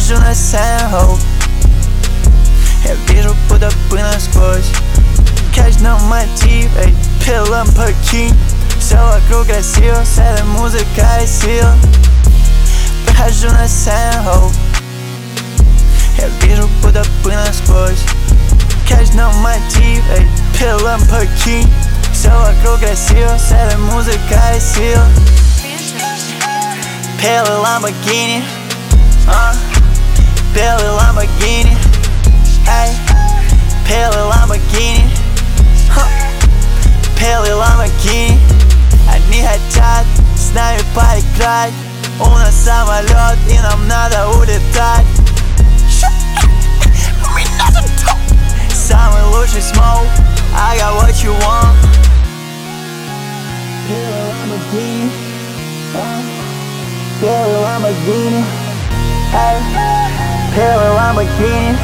Vejo na cena, eu viro puta põe nas coisas. Queres não motiva, pela um pouquinho. Sou agressivo, sério, música e estilo. Vejo na cena, eu viro puta põe nas coisas. Queres não motiva, pela um pouquinho. Sou agressivo, sério, música e estilo. Pela Lamborghini, pela Lamborghini, ay, pela Lamborghini, pela Lamborghini. Они хотят с нами поиграть. У нас самолет и нам надо улетать. Самый лучший smoke, I got what you want. Pela Lamborghini, pela Lamborghini, ay, pela Lamborghini,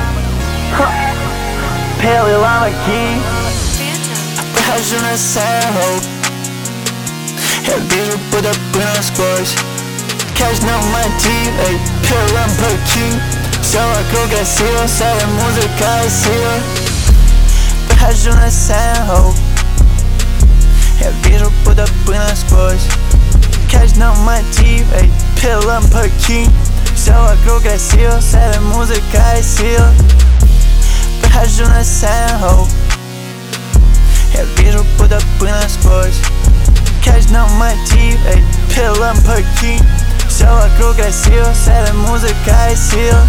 pela Lamborghini. Vejo na cena, eu viro puta põe nas coisas. Queres não motiva, pela um pouquinho. Sou agressivo, sério, música e estilo. Vejo na cena, eu viro puta põe nas coisas. Queres não motiva, pela um pouquinho. Sou agressivo, sério, música e estilo. Vejo na cena, eu viro puta põe nas coisas. Queres não motiva, pela um pouquinho. Sou agressivo, sério, música e estilo.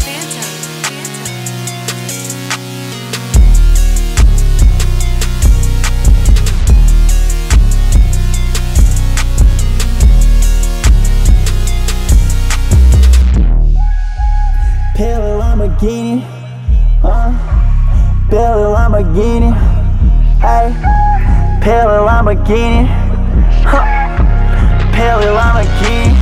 Pela Lamborghini, pela Lamborghini, ay, pela Lamborghini, pela Lamborghini.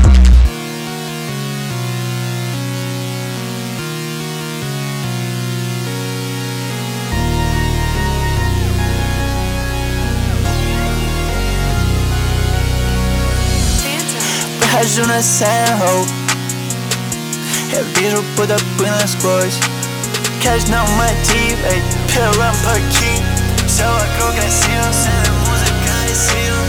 Vejo na cena, eu viro puta põe nas coisas. Queres não motiva, pela um pouquinho. Sou agressivo, sério, música e estilo.